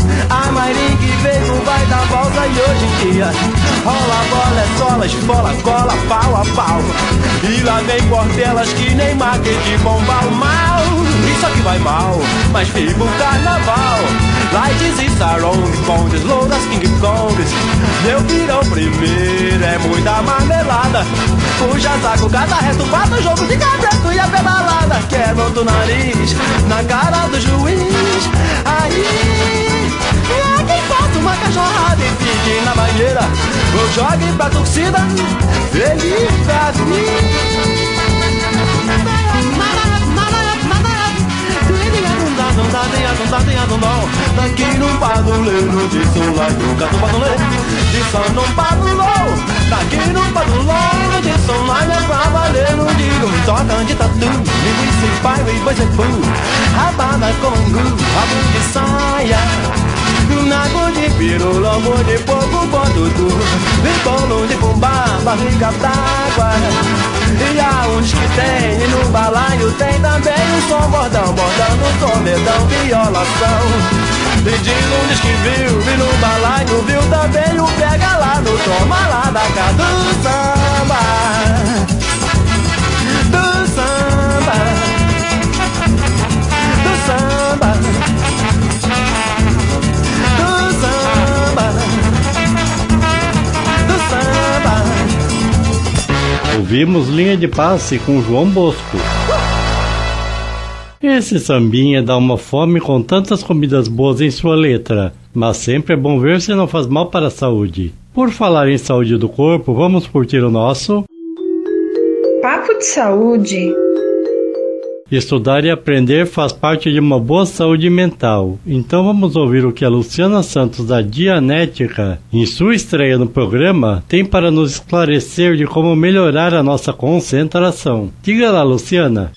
S17: de hoje em dia. Rola, bola, é sola, esfola, cola, pau a pau. E lá vem portelas que nem máquina de bombar o mal. Isso aqui vai mal, mas firma o carnaval. Lights e sarong, condes, louras, king kongs. Meu pirão primeiro é muita marmelada. Puxa saco, cada resto, quatro jogos de cabeça e a pedalada. Quebra do nariz na cara do juiz. Aí é quem faça uma cachorrada e fique na banheira. Ou jogue pra torcida, feliz Brasil. Daqui no paduleiro de Solai, nunca no paduleiro de São não padulou. Daqui no paduleiro de Solai, é pra valer, não digo. Toca de tatu, linguiça e paiva e boi pu. Rabada com angu, rabo de saia. Nago de piru, lombo de fogo, botutu. Bolo de fubá, barriga d'água. E aonde que tem, e no balaio tem também o som bordão. Bordão no som, dedão, violação. Pedindo um disque viu, e no balaio viu também o pega lá no toma lá da casa do samba. Do samba. Do samba. Do samba. Do samba.
S2: Ouvimos Linha de Passe com João Bosco. Esse sambinha dá uma fome com tantas comidas boas em sua letra, mas sempre é bom ver se não faz mal para a saúde. Por falar em saúde do corpo, vamos curtir o nosso
S4: Papo de Saúde.
S2: Estudar e aprender faz parte de uma boa saúde mental. Então vamos ouvir o que a Luciana Santos, da Dianética, em sua estreia no programa, tem para nos esclarecer de como melhorar a nossa concentração. Diga lá, Luciana.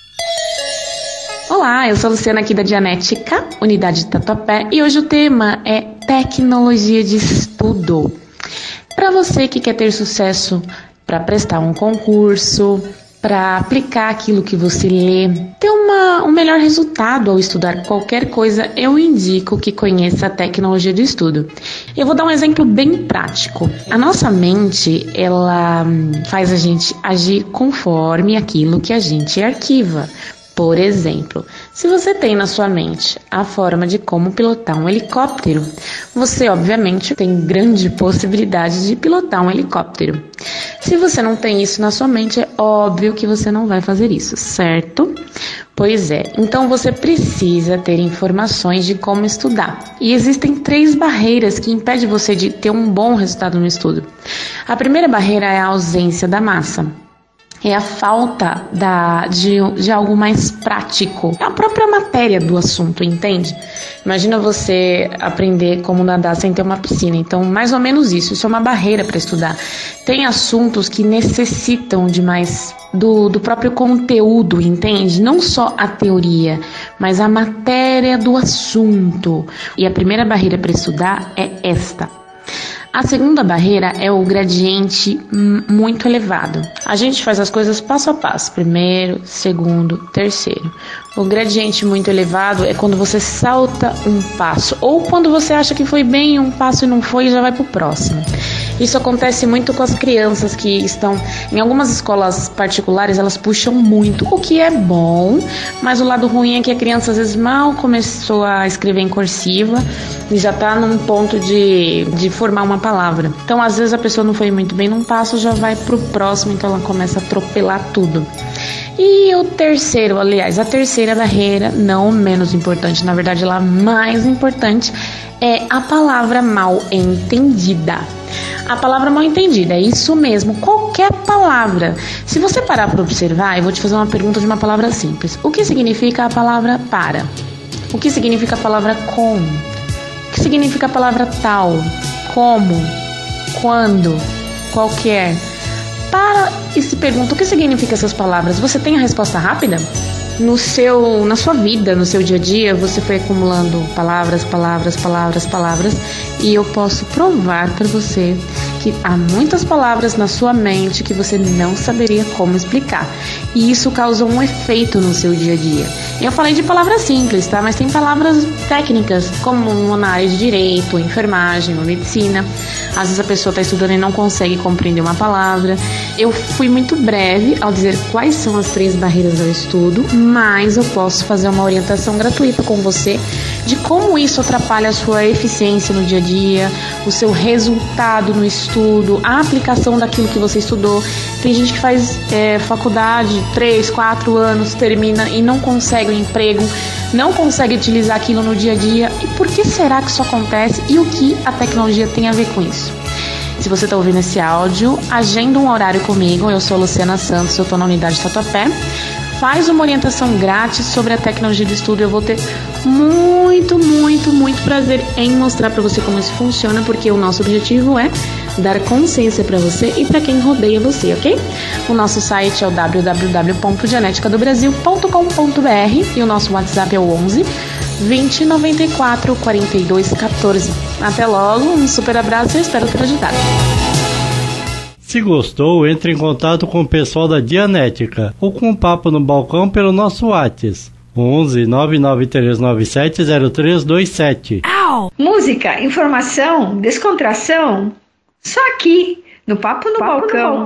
S18: Olá, eu sou a Luciana aqui da Dianética, unidade de Tatuapé, e hoje o tema é tecnologia de estudo. Para você que quer ter sucesso para prestar um concurso, para aplicar aquilo que você lê, ter um melhor resultado ao estudar qualquer coisa, eu indico que conheça a tecnologia de estudo. Eu vou dar um exemplo bem prático. A nossa mente, ela faz a gente agir conforme aquilo que a gente arquiva. Por exemplo, se você tem na sua mente a forma de como pilotar um helicóptero, você obviamente tem grande possibilidade de pilotar um helicóptero. Se você não tem isso na sua mente, é óbvio que você não vai fazer isso, certo? Pois é, então você precisa ter informações de como estudar. E existem 3 barreiras que impedem você de ter um bom resultado no estudo. A primeira barreira é a ausência da massa. É a falta de algo mais prático. É a própria matéria do assunto, entende? Imagina você aprender como nadar sem ter uma piscina. Então, mais ou menos isso. Isso é uma barreira para estudar. Tem assuntos que necessitam de mais do próprio conteúdo, entende? Não só a teoria, mas a matéria do assunto. E a primeira barreira para estudar é esta. A segunda barreira é o gradiente muito elevado. A gente faz as coisas passo a passo, primeiro, segundo, terceiro. O gradiente muito elevado é quando você salta um passo, ou quando você acha que foi bem um passo e não foi e já vai pro próximo. Isso acontece muito com as crianças que estão em algumas escolas particulares, elas puxam muito, o que é bom, mas o lado ruim é que a criança às vezes mal começou a escrever em cursiva e já está num ponto de formar uma palavra. Então às vezes a pessoa não foi muito bem num passo, já vai pro próximo, então ela começa a atropelar tudo. E o terceiro, aliás, a terceira barreira, não menos importante, na verdade ela mais importante, é a palavra mal entendida. A palavra mal entendida, é isso mesmo, qualquer palavra. Se você parar para observar, eu vou te fazer uma pergunta de uma palavra simples. O que significa a palavra para? O que significa a palavra com? O que significa a palavra tal? Como? Quando? Qualquer? Para e se pergunta o que significa essas palavras. Você tem a resposta rápida? Na sua vida, no seu dia a dia, você foi acumulando palavras, e eu posso provar para você que há muitas palavras na sua mente que você não saberia como explicar. E isso causa um efeito no seu dia a dia. Eu falei de palavras simples, tá? Mas tem palavras técnicas, como na área de direito, enfermagem, ou medicina. Às vezes a pessoa está estudando e não consegue compreender uma palavra. Eu fui muito breve ao dizer quais são as 3 barreiras ao estudo, mas eu posso fazer uma orientação gratuita com você de como isso atrapalha a sua eficiência no dia a dia, o seu resultado no estudo, a aplicação daquilo que você estudou. Tem gente que faz faculdade 3, 4 anos, termina e não consegue um emprego, não consegue utilizar aquilo no dia a dia. E por que será que isso acontece e o que a tecnologia tem a ver com isso? Se você está ouvindo esse áudio, agenda um horário comigo. Eu sou a Luciana Santos, eu estou na unidade Tatuapé. Faz uma orientação grátis sobre a tecnologia do estudo. Eu vou ter muito prazer em mostrar para você como isso funciona, porque o nosso objetivo é dar consciência para você e para quem rodeia você, ok? O nosso site é o www.geneticadobrasil.com.br e o nosso WhatsApp é o 11 20 94 42 14. Até logo, um super abraço e eu espero ter ajudado.
S2: Se gostou, entre em contato com o pessoal da Dianética ou com o Papo no Balcão pelo nosso WhatsApp 11 99397 0327.
S4: Música, informação, descontração, só aqui no Papo no Balcão.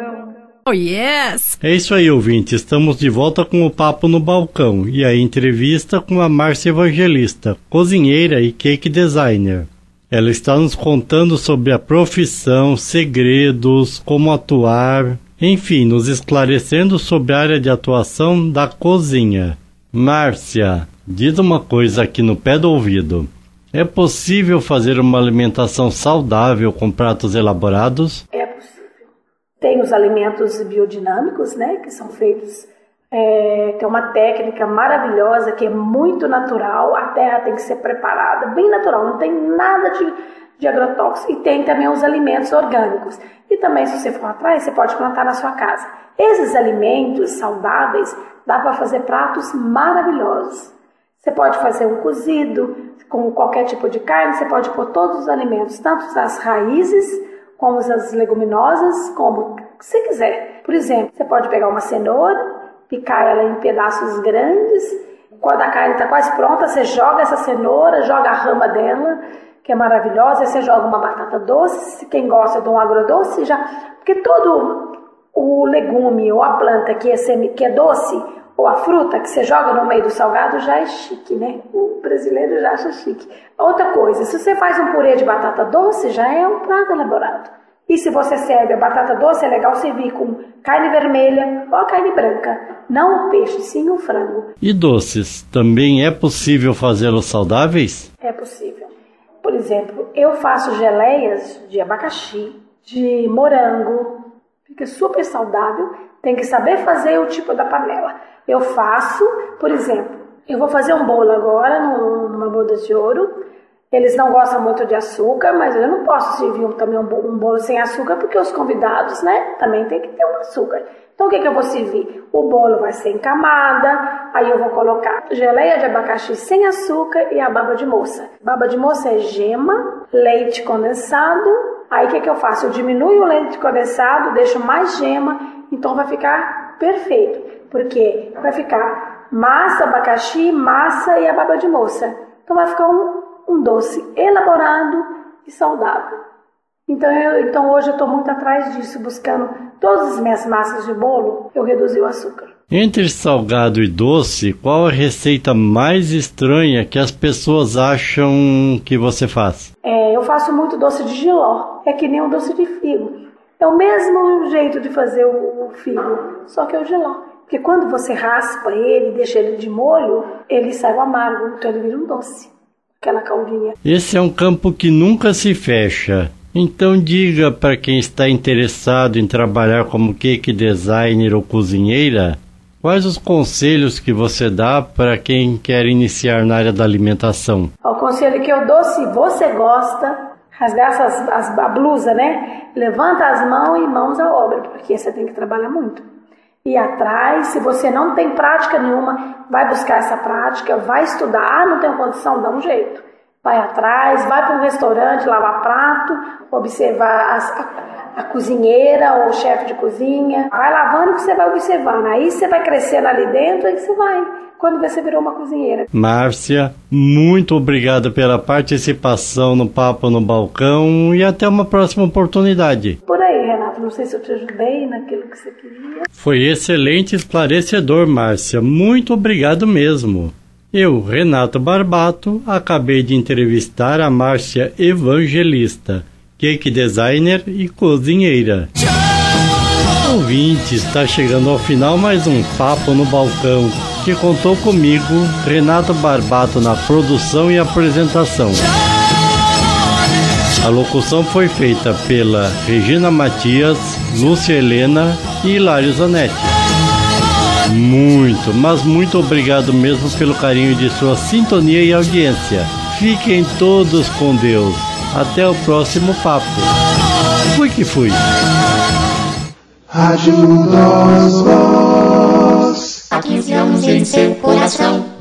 S8: Oh, yes!
S2: É isso aí, ouvinte. Estamos de volta com o Papo no Balcão e a entrevista com a Márcia Evangelista, cozinheira e cake designer. Ela está nos contando sobre a profissão, segredos, como atuar, enfim, nos esclarecendo sobre a área de atuação da cozinha. Márcia, diz uma coisa aqui no pé do ouvido. É possível fazer uma alimentação saudável com pratos elaborados?
S16: É possível. Tem os alimentos biodinâmicos, né, que são feitos, tem uma técnica maravilhosa que é muito natural, a terra tem que ser preparada, bem natural, não tem nada de agrotóxico. E tem também os alimentos orgânicos. E também, se você for atrás, você pode plantar na sua casa. Esses alimentos saudáveis, dá para fazer pratos maravilhosos. Você pode fazer um cozido com qualquer tipo de carne, você pode pôr todos os alimentos, tanto as raízes, como as leguminosas, como você quiser. Por exemplo, você pode pegar uma cenoura, picar ela em pedaços grandes. Quando a carne está quase pronta, você joga essa cenoura, joga a rama dela, que é maravilhosa, aí você joga uma batata doce, quem gosta de um agrodoce, porque todo o legume ou a planta que é doce, ou a fruta que você joga no meio do salgado já é chique, né? O brasileiro já acha chique. Outra coisa, se você faz um purê de batata doce, já é um prato elaborado. E se você serve a batata doce, é legal servir com carne vermelha ou carne branca. Não o peixe, sim o frango.
S2: E doces, também é possível fazê-los saudáveis?
S16: É possível. Por exemplo, eu faço geleias de abacaxi, de morango. Fica super saudável. Tem que saber fazer o tipo da panela. Eu faço, por exemplo, eu vou fazer um bolo agora numa boda de ouro. Eles não gostam muito de açúcar, mas eu não posso servir também um bolo sem açúcar, porque os convidados, né, também tem que ter um açúcar. Então o que eu vou servir? O bolo vai ser em camada, aí eu vou colocar geleia de abacaxi sem açúcar e a baba de moça. Baba de moça é gema, leite condensado. Aí o que eu faço? Eu diminuo o leite condensado, deixo mais gema, então vai ficar perfeito. Porque vai ficar massa, abacaxi, massa e a baba de moça. Então vai ficar um doce elaborado e saudável. Então hoje eu estou muito atrás disso, buscando todas as minhas massas de bolo, eu reduzi o açúcar.
S2: Entre salgado e doce, qual a receita mais estranha que as pessoas acham que você faz?
S16: Eu faço muito doce de jiló, é que nem um doce de figo. É o mesmo jeito de fazer o figo, só que é o jiló. Porque quando você raspa ele, deixa ele de molho, ele sai amargo, então ele vira um doce. Aquela caldinha.
S2: Esse é um campo que nunca se fecha. Então diga para quem está interessado em trabalhar como cake designer ou cozinheira, quais os conselhos que você dá para quem quer iniciar na área da alimentação?
S16: O conselho que eu dou, se você gosta, rasgar a blusa, né? Levanta as mãos e mãos à obra, porque você tem que trabalhar muito. E atrás, se você não tem prática nenhuma, vai buscar essa prática, vai estudar, não tem condição, dá um jeito. Vai atrás, vai para um restaurante, lavar prato, observar a cozinheira ou o chefe de cozinha. Vai lavando que você vai observando. Aí você vai crescendo ali dentro e você vai. Quando você virou uma cozinheira.
S2: Márcia, muito obrigado pela participação no Papo no Balcão e até uma próxima oportunidade.
S16: Por aí, Renato, não sei se eu te ajudei naquilo que você queria.
S2: Foi excelente e esclarecedor, Márcia. Muito obrigado mesmo. Eu, Renato Barbato, acabei de entrevistar a Márcia Evangelista, cake designer e cozinheira. Ouvinte, está chegando ao final mais um Papo no Balcão, que contou comigo, Renato Barbato, na produção e apresentação. A locução foi feita pela Regina Matias, Lúcia Helena e Hilário Zanetti. Muito, mas muito obrigado mesmo pelo carinho de sua sintonia e audiência. Fiquem todos com Deus. Até o próximo papo. Fui que fui.
S14: Ajuda-os, há 15 anos em seu coração.